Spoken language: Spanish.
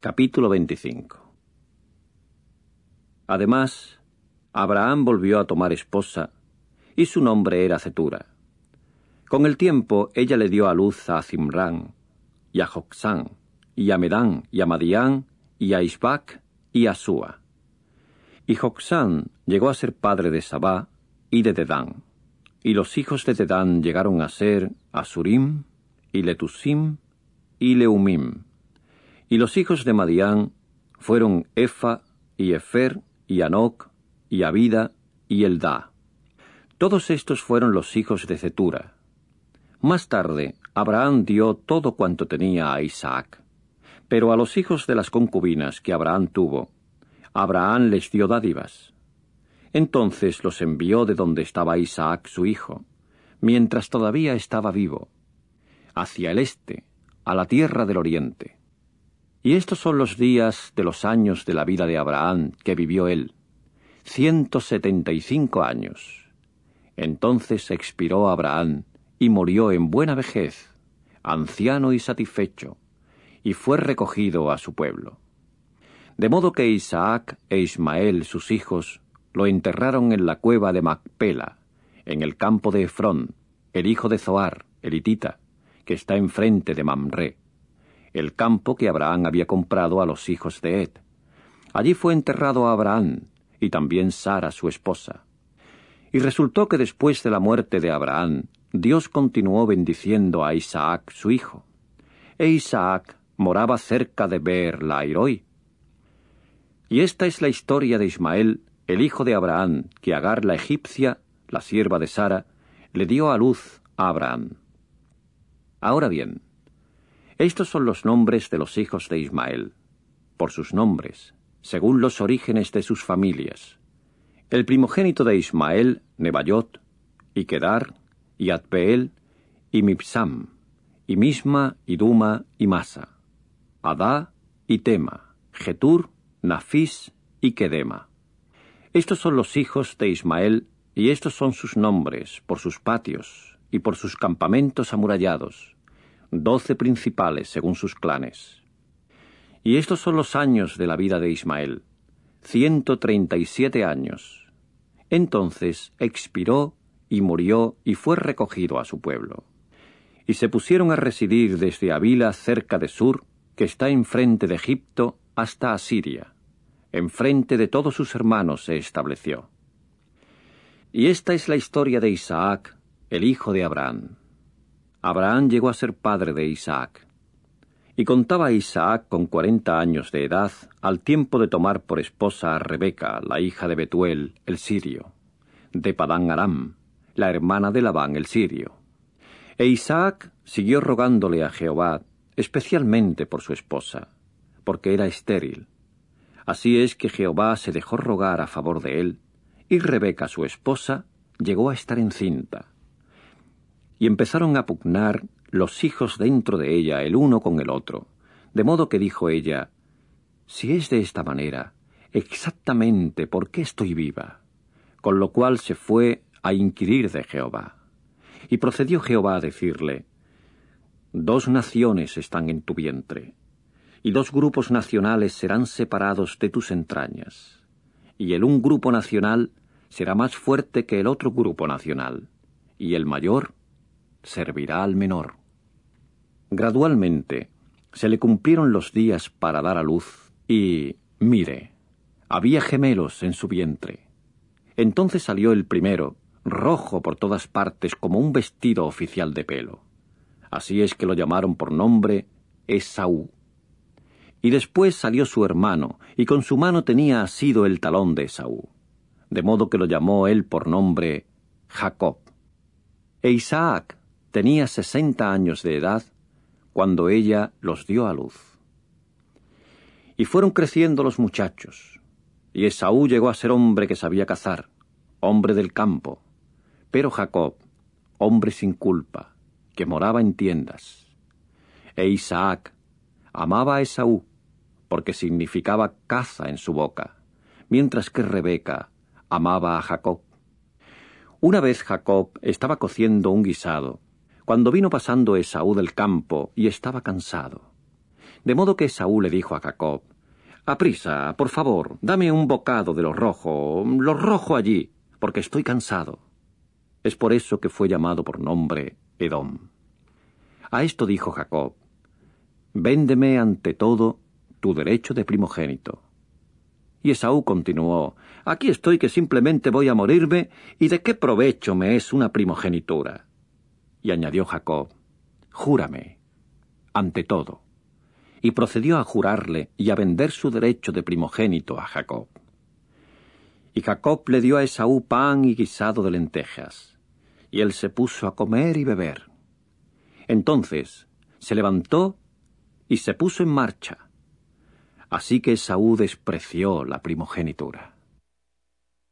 Capítulo 25. Además, Abraham volvió a tomar esposa, y su nombre era Cetura. Con el tiempo ella le dio a luz a Zimrán, y a Jocsán, y a Medán, y a Madián, y a Isbac, y a Súa. Y Jocsán llegó a ser padre de Sabá y de Dedán. Y los hijos de Dedán llegaron a ser Asurim, y Letusim, y Leumim. Y los hijos de Madián fueron Efa, y Efer, y Anoc, y Abida, y Eldá. Todos estos fueron los hijos de Cetura. Más tarde, Abraham dio todo cuanto tenía a Isaac. Pero a los hijos de las concubinas que Abraham tuvo, Abraham les dio dádivas. Entonces los envió de donde estaba Isaac su hijo, mientras todavía estaba vivo, hacia el este, a la tierra del oriente. Y estos son los días de los años de la vida de Abraham que vivió él, 175 años. Entonces expiró Abraham y murió en buena vejez, anciano y satisfecho, y fue recogido a su pueblo. De modo que Isaac e Ismael, sus hijos, lo enterraron en la cueva de Macpela, en el campo de Efrón, el hijo de Zoar, el hitita, que está enfrente de Mamré, el campo que Abraham había comprado a los hijos de Ed. Allí fue enterrado Abraham, y también Sara su esposa. Y resultó que después de la muerte de Abraham, Dios continuó bendiciendo a Isaac su hijo. E Isaac moraba cerca de Beer-Lairoi. Y esta es la historia de Ismael, el hijo de Abraham, que Agar la egipcia, la sierva de Sara, le dio a luz a Abraham. Ahora bien, estos son los nombres de los hijos de Ismael, por sus nombres, según los orígenes de sus familias. El primogénito de Ismael, Nebaiot, y Kedar, y Adbeel, y Mibsam, y Misma, y Duma, y Masa, Adá, y Tema, Getur, Nafis, y Kedema. Estos son los hijos de Ismael, y estos son sus nombres, por sus patios, y por sus campamentos amurallados, 12 principales según sus clanes. Y estos son los años de la vida de Ismael, 137 años. Entonces expiró y murió y fue recogido a su pueblo. Y se pusieron a residir desde Avila cerca de Sur, que está enfrente de Egipto, hasta Asiria. Enfrente de todos sus hermanos se estableció. Y esta es la historia de Isaac, el hijo de Abraham. Abraham llegó a ser padre de Isaac. Y contaba Isaac con 40 años de edad al tiempo de tomar por esposa a Rebeca, la hija de Betuel, el sirio, de Padán Aram, la hermana de Labán, el sirio. E Isaac siguió rogándole a Jehová, especialmente por su esposa, porque era estéril. Así es que Jehová se dejó rogar a favor de él, y Rebeca, su esposa, llegó a estar encinta. Y empezaron a pugnar los hijos dentro de ella el uno con el otro, de modo que dijo ella, «Si es de esta manera, exactamente por qué estoy viva». Con lo cual se fue a inquirir de Jehová. Y procedió Jehová a decirle, «2 naciones están en tu vientre, y 2 grupos nacionales serán separados de tus entrañas, y el un grupo nacional será más fuerte que el otro grupo nacional, y el mayor servirá al menor». Gradualmente se le cumplieron los días para dar a luz, y, mire, había gemelos en su vientre. Entonces salió el primero, rojo por todas partes como un vestido oficial de pelo. Así es que lo llamaron por nombre Esaú. Y después salió su hermano, y con su mano tenía asido el talón de Esaú, de modo que lo llamó él por nombre Jacob. E Isaac tenía 60 años de edad cuando ella los dio a luz. Y fueron creciendo los muchachos, y Esaú llegó a ser hombre que sabía cazar, hombre del campo, pero Jacob, hombre sin culpa, que moraba en tiendas. E Isaac amaba a Esaú, porque significaba caza en su boca, mientras que Rebeca amaba a Jacob. Una vez Jacob estaba cociendo un guisado, cuando vino pasando Esaú del campo y estaba cansado. De modo que Esaú le dijo a Jacob: «Aprisa, por favor, dame un bocado de lo rojo allí, porque estoy cansado». Es por eso que fue llamado por nombre Edom. A esto dijo Jacob: «Véndeme ante todo tu derecho de primogénito». Y Esaú continuó: «Aquí estoy que simplemente voy a morirme, ¿y de qué provecho me es una primogenitura?» Y añadió Jacob: «Júrame, ante todo». Y procedió a jurarle y a vender su derecho de primogénito a Jacob. Y Jacob le dio a Esaú pan y guisado de lentejas, y él se puso a comer y beber. Entonces se levantó y se puso en marcha. Así que Esaú despreció la primogenitura.